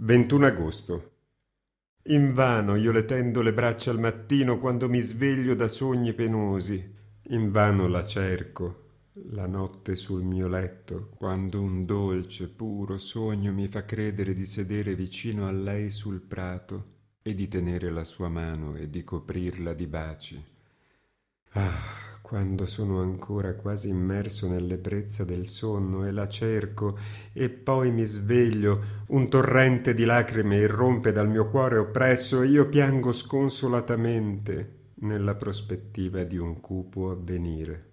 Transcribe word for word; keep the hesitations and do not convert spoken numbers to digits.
ventuno agosto. Invano io le tendo le braccia al mattino quando mi sveglio da sogni penosi. Invano la cerco, la notte sul mio letto, quando un dolce, puro sogno mi fa credere di sedere vicino a lei sul prato e di tenere la sua mano e di coprirla di baci. Ah, quando sono ancora quasi immerso nell'ebbrezza del sonno e la cerco e poi mi sveglio, un torrente di lacrime irrompe dal mio cuore oppresso e io piango sconsolatamente nella prospettiva di un cupo avvenire.